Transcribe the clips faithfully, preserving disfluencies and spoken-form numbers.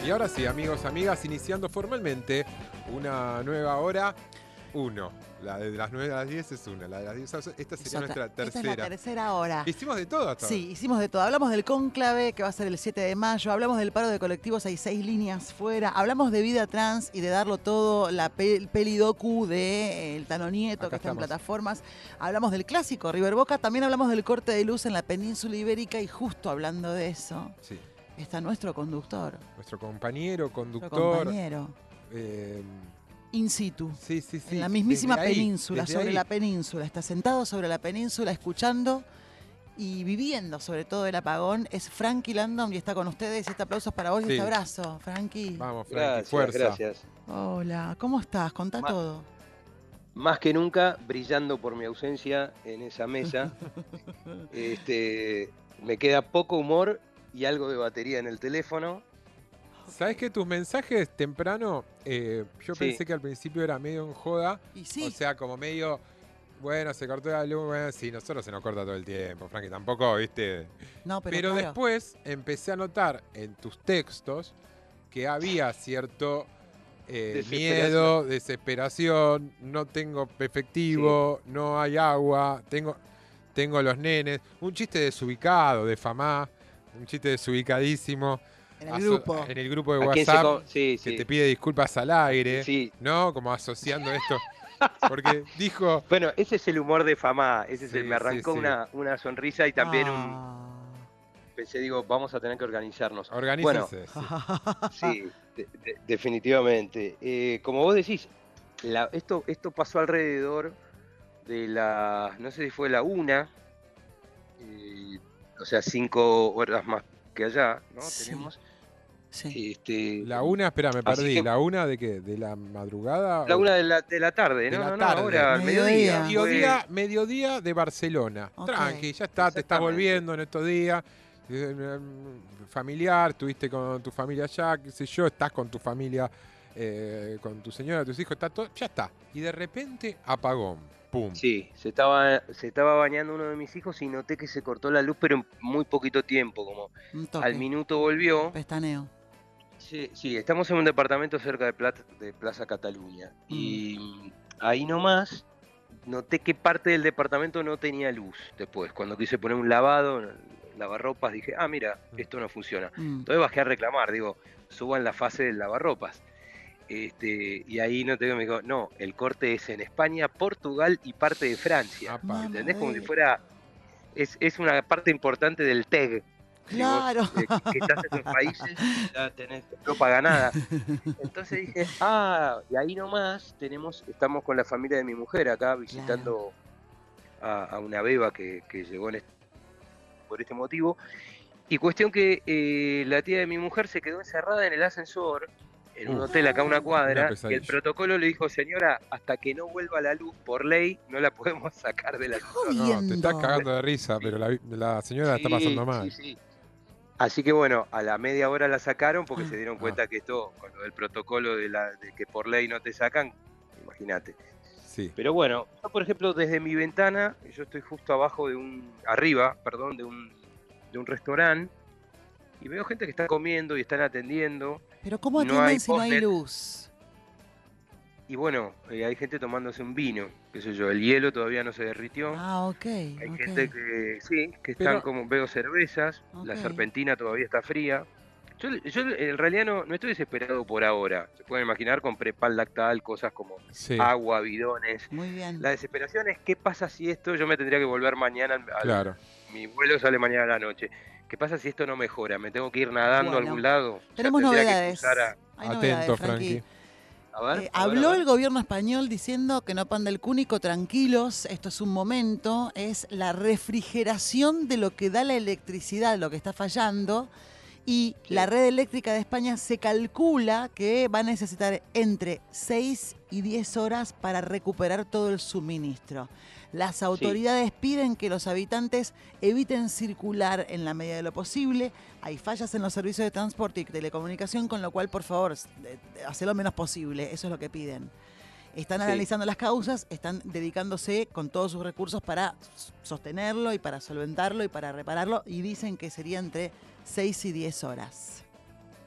Y ahora sí, amigos, amigas, iniciando formalmente una nueva hora, uno. La de las nueve a las diez es una, la de las diez a las esta sería nuestra tercera. Esta es la tercera hora. Hicimos de todo hasta ahora. Sí, hicimos de todo. Hablamos del cónclave, que va a ser el siete de mayo. Hablamos del paro de colectivos, hay seis líneas fuera. Hablamos de vida trans y de darlo todo, la pe peli docu de eh, El Tano Nieto, Acá que está estamos. en plataformas. Hablamos del clásico River Boca. También hablamos del corte de luz en la península ibérica. Y justo hablando de eso, Sí. está nuestro conductor. Nuestro compañero, Nuestro conductor. compañero. Eh, In situ. sí, sí, sí. En la mismísima Desde ahí, península, desde sobre ahí. la península. Está sentado sobre la península, escuchando y viviendo sobre todo el apagón. Es Frankie Landon y está con ustedes. Este aplauso es para vos y Sí. este abrazo, Frankie. Vamos, Frankie, Gracias, fuerza. gracias. Hola, ¿cómo estás? Contá Ma- todo. Más que nunca, brillando por mi ausencia en esa mesa. este, me queda poco humor y algo de batería en el teléfono. ¿Sabes que tus mensajes temprano, eh, yo Sí. pensé que al principio era medio en joda? Y sí, O sea, como medio, bueno, se cortó la luz, bueno, sí, nosotros se nos corta todo el tiempo, Frankie, tampoco, viste. no, pero, Pero, claro, después empecé a notar en tus textos que había cierto eh, Desesperación. miedo, desesperación, no tengo efectivo, no hay agua, tengo, tengo los nenes, un chiste desubicado, de Famá, un chiste desubicadísimo. en el aso- grupo. En el grupo de ¿A quién se WhatsApp, co- sí, que sí. te pide disculpas al aire, Sí. ¿no? Como asociando esto. Porque dijo, Bueno, ese es el humor de Fama. Ese es el, Sí, me arrancó sí, sí. Una, una sonrisa y también un, Ah. pensé, digo, vamos a tener que organizarnos. organícense. sí. Sí, de- de- definitivamente. Eh, como vos decís, la- esto, esto pasó alrededor de la, no sé si fue la una, eh, o sea, cinco horas más que allá, ¿no? Sí. Tenemos. Sí. Este, La una, espera, me Así perdí. que- ¿La una de qué? ¿De la madrugada? la o- una de la, de la tarde, de no, la no, no, tarde. ahora, al Mediodía. mediodía. fue- Mediodía, mediodía de Barcelona. Ok. Tranqui, ya está, te estás Exactamente. volviendo en estos días. Eh, eh, Familiar, estuviste con tu familia allá, qué sé yo, estás con tu familia, eh, con tu señora, tus hijos, está todo, ya está. Y de repente, apagón. Pum. Sí, se estaba, se estaba bañando uno de mis hijos y noté que se cortó la luz, pero en muy poquito tiempo, como Un toque. al minuto volvió. Pestaneo. Sí, sí, estamos en un departamento cerca de, Plat- de Plaza Cataluña. Y ahí nomás noté que parte del departamento no tenía luz después. Cuando quise poner un lavado, lavarropas, dije, ah, mira, esto no funciona. Mm. Entonces bajé a reclamar, digo, suban la fase del lavarropas. Este, y ahí no te me dijo, no, el corte es en España, Portugal y parte de Francia. Apa. Mamá ¿Entendés? Como si de- fuera, es, es una parte importante del T E G. Si vos, Claro. eh, que estás en esos países, ya tenés, no paga nada. Entonces dije, ah, y ahí nomás tenemos, estamos con la familia de mi mujer acá visitando a, a una beba que, que llegó en este- por este motivo. Y cuestión que eh, la tía de mi mujer se quedó encerrada en el ascensor, en un Uf, hotel acá a una una cuadra, y pesadilla. el protocolo le dijo, señora, hasta que no vuelva la luz, por ley, no la podemos sacar del ascensor. No, te estás Viendo. cagando de risa, pero la, la señora la está Sí, pasando mal. sí, sí. Así que bueno, a la media hora la sacaron porque Ah. se dieron Ah. cuenta que esto, con lo del protocolo de, la, de que por ley no te sacan, imagínate. Sí. Pero bueno, yo por ejemplo desde mi ventana, yo estoy justo abajo de un, arriba, perdón, de un, de un restaurante y veo gente que está comiendo y están atendiendo Pero ¿cómo No atienden hay si no hay postnet. luz? y bueno, eh, hay gente tomándose un vino, qué sé yo, el hielo todavía no se derritió. Ah, ok. Hay ok. gente que sí, que están Pero- como, veo cervezas, la Ok. serpentina todavía está fría. Yo, yo en realidad no, no estoy desesperado por ahora. Se pueden imaginar, compré pan lactal, cosas como Sí, agua, bidones. Muy bien. La desesperación es qué pasa si esto, yo me tendría que volver mañana, al- al- claro. mi vuelo sale mañana a la noche. ¿Qué pasa si esto no mejora? ¿Me tengo que ir nadando Bueno, a algún lado? Ya Tenemos tendría que novedades. cruzar a- Hay Atento, novedades, Frankie. Frankie. a ver, Eh, a ver, habló a ver. el gobierno español diciendo que no pan del cúnico, tranquilos, esto es un momento, es la refrigeración de lo que da la electricidad, lo que está fallando, y Sí. la red eléctrica de España se calcula que va a necesitar entre seis y diez horas para recuperar todo el suministro. Las autoridades piden que los habitantes eviten circular en la medida de lo posible. Hay fallas en los servicios de transporte y telecomunicación, con lo cual, por favor, hacer lo menos posible. Eso es lo que piden. Están Sí. analizando las causas, están dedicándose con todos sus recursos para sostenerlo y para solventarlo y para repararlo, y dicen que sería entre seis y diez horas.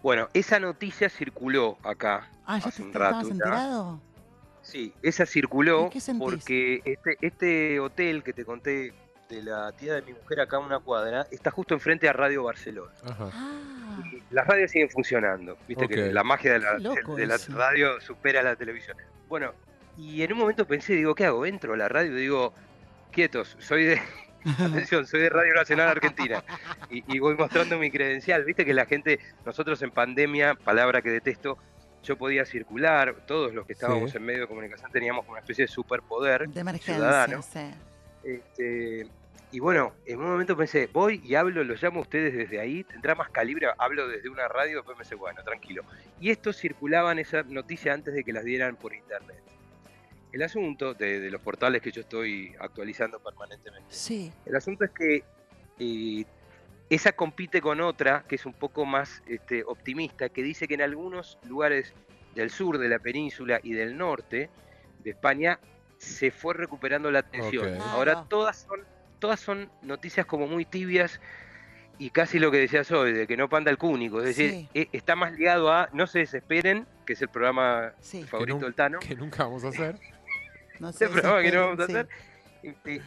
Bueno, esa noticia circuló acá Ah, ¿ya hace te un estabas rato ya. enterado? Sí, esa ¿Y circuló qué sentís? porque este, este hotel que te conté de la tía de mi mujer acá a una cuadra está justo enfrente a Radio Barcelona. Ajá. Ah, Y las radios siguen funcionando, viste Ok. que la magia de qué la, loco de la eso. radio supera la televisión. Bueno, y en un momento pensé, digo, ¿qué hago? Entro a la radio y digo, quietos, soy de, atención, soy de Radio Nacional Argentina. Y, y voy mostrando mi credencial, viste que la gente, nosotros en pandemia, palabra que detesto, yo podía circular, todos los que estábamos Sí. en medio de comunicación teníamos una especie de superpoder De emergencia, ciudadano. sí. Este, y bueno, en un momento pensé, voy y hablo, los llamo a ustedes desde ahí, tendrá más calibre, hablo desde una radio, después me dice, bueno, tranquilo. Y esto circulaban esa noticia antes de que las dieran por internet. El asunto de, de los portales que yo estoy actualizando permanentemente, Sí. el asunto es que eh, esa compite con otra que es un poco más este, optimista, que dice que en algunos lugares del sur de la península y del norte de España se fue recuperando la atención. Ok. Ahora Claro. todas son, todas son noticias como muy tibias y casi lo que decías hoy, de que no panda el cúnico. Es decir, Sí. eh, está más ligado a No se desesperen, que es el programa Sí. favorito nun- del Tano. Que nunca vamos a hacer. No Es sé. el programa que no vamos a sí. hacer. Este,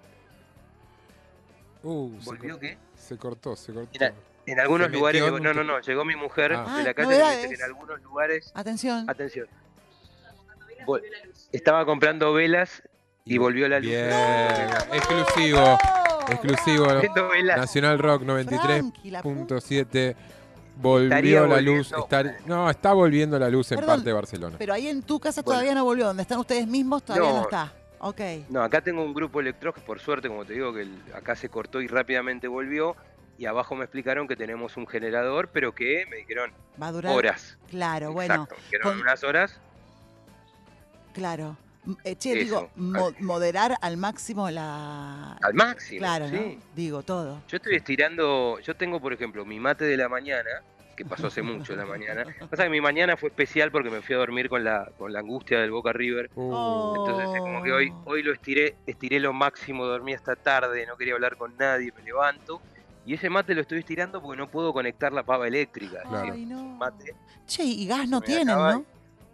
Uh, se, ¿Volvió cor- qué? se cortó, se cortó. Mira, en algunos Se metió lugares, en llegó- un no, no, tru- no, llegó mi mujer Ah. de la Ah, calle y me dice que novedades. en algunos lugares, Atención. atención, vol- estaba comprando velas y volvió la luz. Bien, ¡No! exclusivo, ¡Vamos! exclusivo. Viendo velas. Nacional Rock noventa y tres Frankie, la punto puta. siete. Volvió Estaría la luz. volviendo. estar- no, está volviendo la luz en Perdón, parte de Barcelona. Pero ahí en tu casa Bueno. todavía no volvió. Donde están ustedes mismos todavía no, No. está. Ok. No, acá tengo un grupo electrógeno, por suerte, como te digo, que el- acá se cortó y rápidamente volvió. Y abajo me explicaron que tenemos un generador, pero que me dijeron Va a durar. horas. Claro, bueno. Exacto, me dijeron con- unas horas. Claro. M- eh, che, Eso. digo, mo- moderar al máximo la. Al máximo, Claro, sí. ¿no? Digo, todo. Yo estoy estirando, yo tengo, por ejemplo, mi mate de la mañana, que pasó hace mucho la mañana. Pasa que mi mañana fue especial porque me fui a dormir con la, con la angustia del Boca River. Uh, Oh. Entonces es como que hoy, hoy lo estiré, estiré lo máximo, dormí hasta tarde, no quería hablar con nadie, me levanto. Y ese mate lo estoy estirando porque no puedo conectar la pava eléctrica. Es Claro. decir, Ay, no. mate. Che, y gas no me tienen, acaba- ¿no?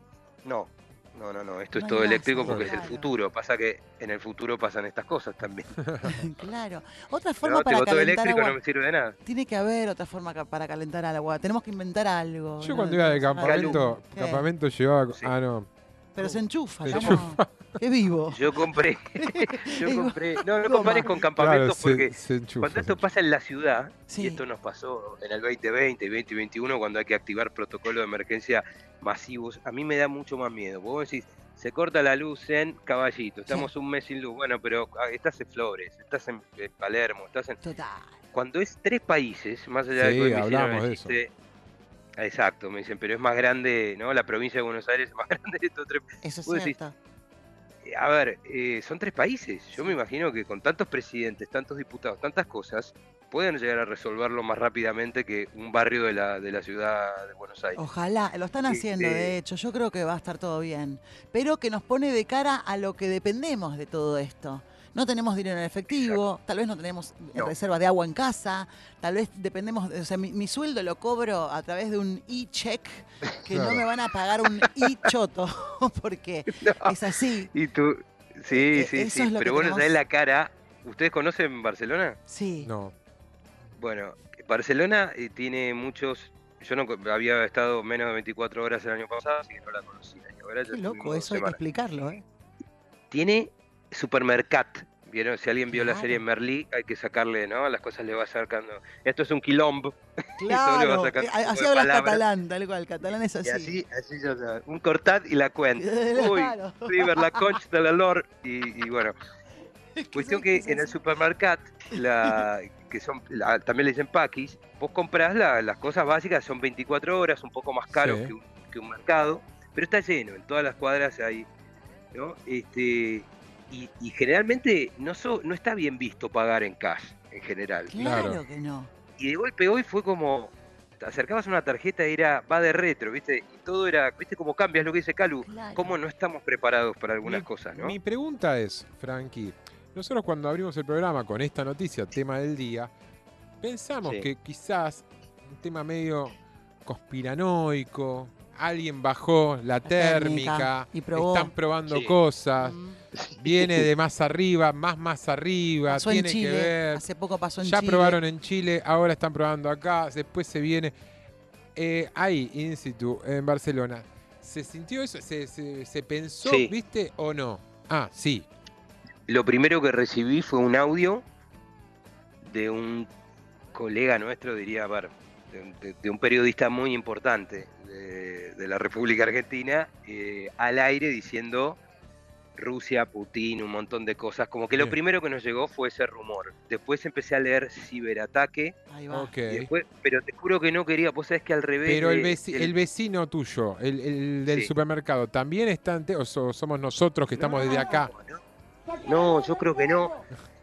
No, no, no, no, esto No es todo hay gas eléctrico ahí, porque es el claro. futuro. Pasa que en el futuro pasan estas cosas también. Claro. Otra forma No, para tengo todo calentar eléctrico, agua. no me sirve de nada. Tiene que haber otra forma ca- para calentar agua. Tenemos que inventar algo. yo ¿no? cuando iba de Tenemos que sacar- campamento, ¿Qué? campamento llevaba. Sí. Ah, no. Pero se enchufa, Se estamos- Qué vivo. Yo compré, yo compré, no, no Goma. compares con Claro, campamentos se, porque se enchufa. cuando se esto enchufa. pasa en la ciudad, Sí. y esto nos pasó en el veinte veinte y veinte veintiuno cuando hay que activar protocolos de emergencia masivos, a mí me da mucho más miedo. Vos decís, se corta la luz en Caballito, estamos un mes sin luz, bueno, pero ah, estás en Flores, estás en eh, Palermo, estás en... Total. Cuando es tres países, más allá de Sí, que hoy me hicieron hablamos el de eso. chiste, exacto, me dicen, pero es más grande, ¿no? La provincia de Buenos Aires es más grande de estos tres. Eso es Vos decís, cierto. Eh, A ver, eh, son tres países. Yo me imagino que con tantos presidentes, tantos diputados, tantas cosas, pueden llegar a resolverlo más rápidamente que un barrio de la, de la ciudad de Buenos Aires. Ojalá, lo están haciendo, Este- de hecho, yo creo que va a estar todo bien. Pero que nos pone de cara a lo que dependemos de todo esto. No tenemos dinero en efectivo, tal vez no tenemos No. reserva de agua en casa, tal vez dependemos, de- o sea, mi, mi sueldo lo cobro a través de un e-check que no Claro. me van a pagar un e-choto, porque No. es así. Y tú, sí, Eh, sí, eso sí, es lo pero que vos no tenemos- sabés la cara. ¿Ustedes conocen Barcelona? Sí. No. Bueno, Barcelona eh, tiene muchos... Yo no co- había estado menos de veinticuatro horas el año pasado, así que no la conocía. Y ahora ya Qué loco, estuvimos eso hay que semanas. explicarlo, ¿eh? Tiene supermercat. ¿Vieron? Si alguien vio la Claro. serie Merlí, hay que sacarle, ¿no? Las cosas le va sacando. Esto es un quilombo. Claro, sacar eh, un poco así de hablas palabras. catalán, tal cual, catalán es Y así. así, así ya está. Un cortat y la cuenta. Uy, Claro. River, la concha de la lor. Y, y bueno, Es que cuestión son que cosas en el así. supermercat, la, que son, la- también le dicen paquis, vos comprás la- las cosas básicas, son veinticuatro horas, un poco más caro Sí. que, un, que un mercado, pero está lleno, en todas las cuadras hay, ¿no? Este, y, y generalmente no, so- no está bien visto pagar en cash, en general. Claro, Claro. que no. Y de golpe hoy fue como, te acercabas una tarjeta y era, va de retro, ¿viste? Y todo era, ¿viste cómo cambias lo que dice Calu? Claro. ¿Cómo no estamos preparados para algunas Mi- cosas, no? Mi pregunta es, Frankie, nosotros cuando abrimos el programa con esta noticia, tema del día, pensamos Sí. que quizás un tema medio conspiranoico. Alguien bajó la, la térmica, térmica y probó. Están probando sí. cosas. Mm. Viene de más arriba, más más arriba. Pasó tiene en Chile, que ver. hace poco pasó en ya Chile. Ya probaron en Chile, ahora están probando acá. Después se viene. Eh, ahí, in situ, en Barcelona. ¿Se sintió eso? ¿Se, se, se pensó, sí. viste, o no? Ah, sí. Lo primero que recibí fue un audio de un colega nuestro, diría, ver, de, de, de un periodista muy importante de, de la República Argentina, eh, al aire diciendo Rusia, Putin, un montón de cosas. Como que Bien. Lo primero que nos llegó fue ese rumor. Después empecé a leer ciberataque. Ahí va. Okay. Y después, pero te juro que no quería, vos sabés que al revés. Pero de, el, veci el, el vecino tuyo, el, el del sí. supermercado, ¿también está ante, o so, somos nosotros que estamos no, desde acá? No. no, yo creo que no.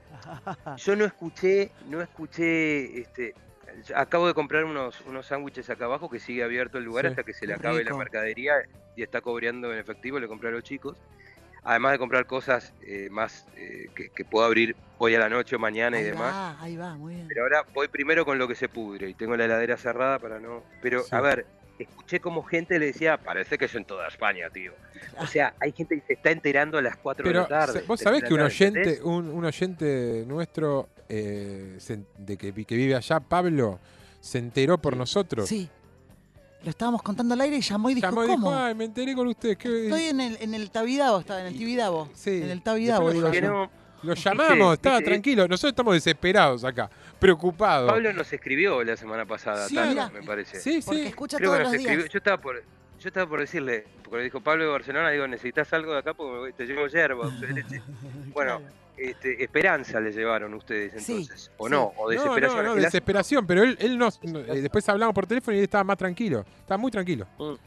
Yo no escuché, no escuché, este, acabo de comprar unos unos sándwiches acá abajo que sigue abierto el lugar sí. hasta que se le Qué acabe rico. la mercadería y está cobrando en efectivo, le compré a los chicos. Además de comprar cosas eh, más eh, que, que puedo abrir hoy a la noche o mañana Ahí y demás. va, ahí va, muy bien. Pero ahora voy primero con lo que se pudre y tengo la heladera cerrada para no... Pero, Sí. a ver, escuché como gente le decía, parece que es en toda España, tío. O sea, hay gente que se está enterando a las cuatro Pero de la tarde. vos sabés que un oyente, un, un oyente nuestro eh, se, de que, que vive allá, Pablo, se enteró por Sí. nosotros. Sí. Lo estábamos contando al aire y llamó y dijo, Llamó y ¿cómo? dijo, ay, me enteré con ustedes. ¿Qué? Estoy en el, en el Tabidabo, estaba en el Tibidabo. Sí. En el Tabidabo, Después digo lo Que yo. no, Lo llamamos, estaba ¿Viste? tranquilo. Nosotros estamos desesperados acá, preocupados. Pablo nos escribió la semana pasada, Sí, Tano, mira. me parece. Sí, Porque sí. escucha Creo todos que los nos escribió. días. Yo estaba por, yo estaba por decirle, porque le dijo Pablo de Barcelona, digo, necesitas algo de acá porque me voy- te llevo yerba, dulce de leche. Bueno, Claro. este, esperanza le llevaron ustedes entonces, o sí. no, o No, desesperación. no, no, El desesperación, pero él, él nos, no, eh, después hablamos por teléfono y él estaba más tranquilo. Estaba muy tranquilo. asunto-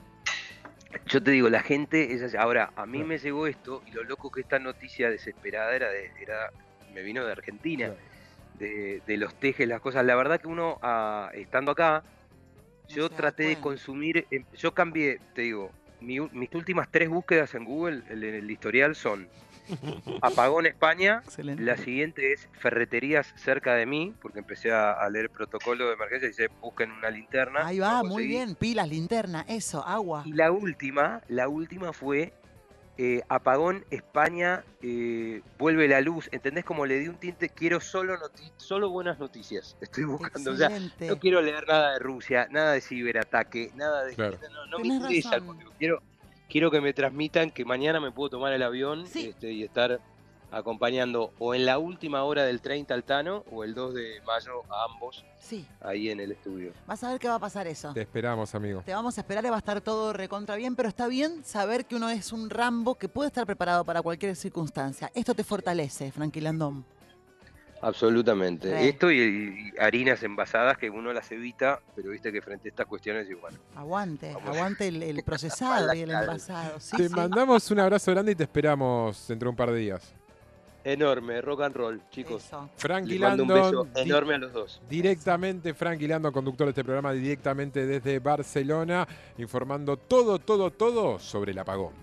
Yo te digo, la gente es así. Ahora, a mí Claro. me llegó esto y lo loco que esta noticia desesperada era, de, era me vino de Argentina, Claro. de, de los tejes, las cosas. La verdad que uno, ah, estando acá, No yo se da traté de cuenta. consumir, eh, yo cambié, te digo, mi u- mis últimas tres búsquedas en Google, el- en el historial, son apagón España, Excelente. la siguiente es ferreterías cerca de mí, porque empecé a, a leer protocolo de emergencia y dice busquen una linterna. Ahí no va, muy conseguí. bien. Pilas, linterna, eso, agua. Y la última, la última fue eh, apagón España, eh, vuelve la luz. ¿Entendés? Como le di un tinte, quiero solo noti- solo buenas noticias. Estoy buscando, o sea, Excelente. no quiero leer nada de Rusia, nada de ciberataque, nada de... Claro. No, no me Tenés interesa el razón. motivo. Quiero, quiero que me transmitan que mañana me puedo tomar el avión Sí. este, y estar acompañando o en la última hora del treinta al Tano o el dos de mayo a ambos Sí, ahí en el estudio. vas a ver qué va a pasar eso. Te esperamos, amigo. Te vamos a esperar y va a estar todo recontra bien, pero está bien saber que uno es un Rambo que puede estar preparado para cualquier circunstancia. Esto te fortalece, Frankie Landón. Absolutamente. Re. Esto y, y harinas envasadas que uno las evita, pero viste que frente a estas cuestiones igual. Aguante, Vamos. aguante el, el procesado y el Claro. envasado. Sí, Te sí. mandamos un abrazo grande y te esperamos dentro de un par de días. Enorme, rock and roll, chicos. Eso. Frankie Les mando un beso Landon, di- enorme a los dos. directamente, Frankie Landon, conductor de este programa, directamente desde Barcelona, informando todo, todo, todo sobre el apagón.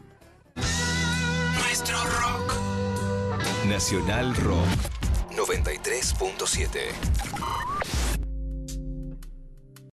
Nuestro rock. Nacional Rock noventa y tres punto siete.